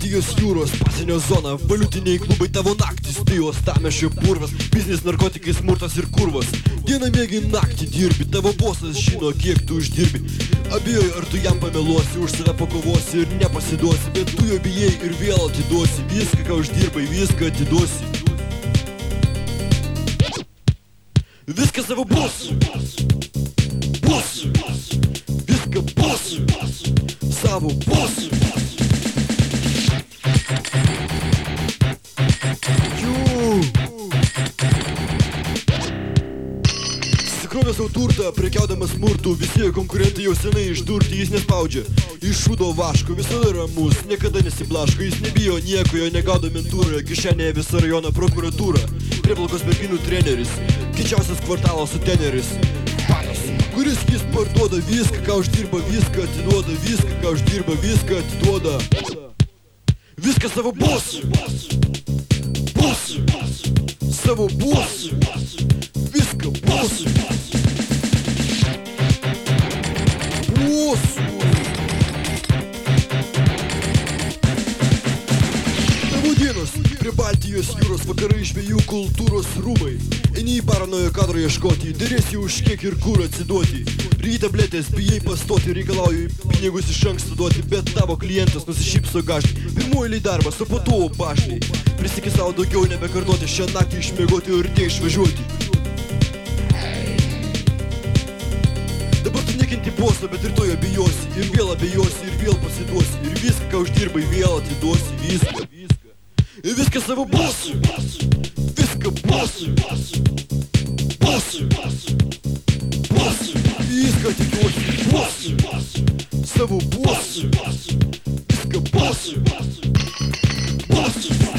Baltijos jūros pasienio zona, valiutiniai klubai tavo naktys, tai uostamiesčio purvas, biznis, narkotikai, smurtas ir kurvas. Dieną mėgi, naktį dirbi, tavo bosas žino, kiek tu uždirbi. Abejoju, ar tu jam pameluosi, už save pakovosi ir nepasiduosi, bet tu jo bijai ir vėl atiduosi. Viską, ką uždirbai, viską atiduosi. Viską savo bus. Viską bus. Savo bus. Sikrovė savo turtą, prekiaudamas smurtų. Visi konkurentai jau senai išdurti, jis nespaudžia iš šūdo vaško, visada ramus, niekada nesiblaško. Jis nebijo nieko, jo negaudo mentūroje, kišenėje visą rajoną prokuratūra. Prieplaukos merginų treneris, kičiausias kvartalas suteneris, kuris jis parduoda viską, ką uždirba, viską atiduoda. Viską, ką uždirba, viską atiduoda. Viską savo bus. Savo bus. Viską bus. Tavo dienos prie Baltijos jūros, vakarai žvejų kultūros rūmai. Eini į paranojo kadro ieškoti, dėrėsi už kiek ir kur atsiduoti. Ryji tabletės, bijai pastoti, reikalauju pinigus iš anksto duoti, bet tavo klientas nusišypso gaštai. Pirmuoju darbas, o po to baštai. Prisiki savo daugiau nebekartoti, šią naktį išmiegoti ir tie išvažiuoti. Dabar tu nekinti bosą, bet ir tu jo bijosi, ir vėl abejosi, ir vėl pasiduosi, ir viską, ką uždirbai, vėl atiduosi. Viską. Ir viską savo bus. Viską bus. Viską atiduosi. Savo bus. Viską bus.